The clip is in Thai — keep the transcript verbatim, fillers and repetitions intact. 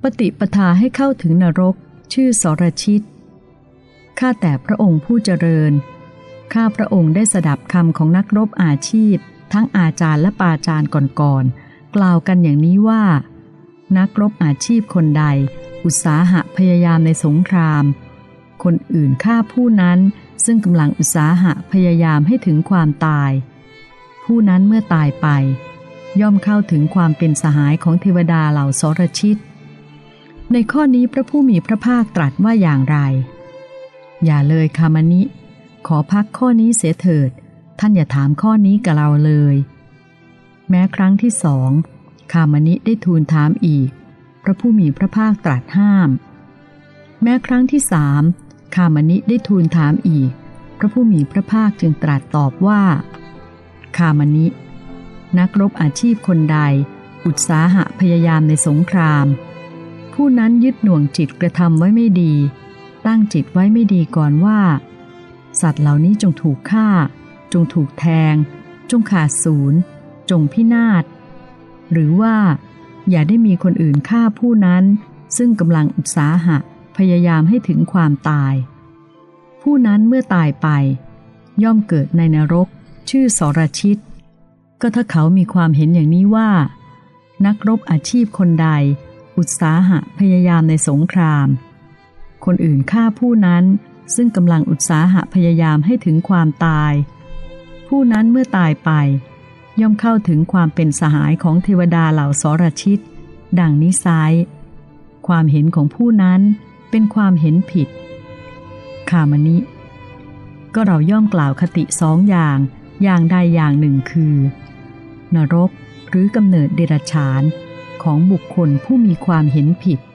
ปฏิปทาให้เข้าถึงนรกชื่อสรชิตข้าแต่พระองค์ผู้เจริญข้าพระองค์ได้สดับคำของนักรบอาชีพทั้งอาจารย์และปาจารย์ก่อนๆกล่าวกันอย่างนี้ว่านักรบอาชีพคนใดอุตสาหะพยายามในสงครามคนอื่นฆ่าผู้นั้นซึ่งกำลังอุตสาหะพยายามให้ถึงความตายผู้นั้นเมื่อตายไปย่อมเข้าถึงความเป็นสหายของเทวดาเหล่าสรชิตในข้อนี้พระผู้มีพระภาคตรัสว่าอย่างไรอย่าเลยคามณิขอพักข้อนี้เสียเถิดท่านอย่าถามข้อนี้กับเราเลยแม้ครั้งที่สองคามณิได้ทูลถามอีกพระผู้มีพระภาคตรัสห้ามแม้ครั้งที่สามคามณิได้ทูลถามอีกพระผู้มีพระภาคจึงตรัสตอบว่าคามณินักรบอาชีพคนใดอุตสาหะพยายามในสงครามผู้นั้นยึดหน่วงจิตกระทำไว้ไม่ดีตั้งจิตไว้ไม่ดีก่อนว่าสัตว์เหล่านี้จงถูกฆ่าจงถูกแทงจงขาดสูญจงพินาศหรือว่าอย่าได้มีคนอื่นฆ่าผู้นั้นซึ่งกำลังอุตสาหะพยายามให้ถึงความตายผู้นั้นเมื่อตายไปย่อมเกิดในนรกชื่อสรชิตก็ถ้าเขามีความเห็นอย่างนี้ว่านักรบอาชีพคนใดอุตสาหะพยายามในสงครามคนอื่นฆ่าผู้นั้นซึ่งกำลังอุตสาหะพยายามให้ถึงความตายผู้นั้นเมื่อตายไปย่อมเข้าถึงความเป็นสหายของเทวดาเหล่าสรชิตดังนี้ไซร้ความเห็นของผู้นั้นเป็นความเห็นผิดคามณิก็เราย่อมกล่าวคติสองอย่างอย่างใดอย่างหนึ่งคือนรกหรือกำเนิดเดรัจฉานของบุคคลผู้มีความเห็นผิด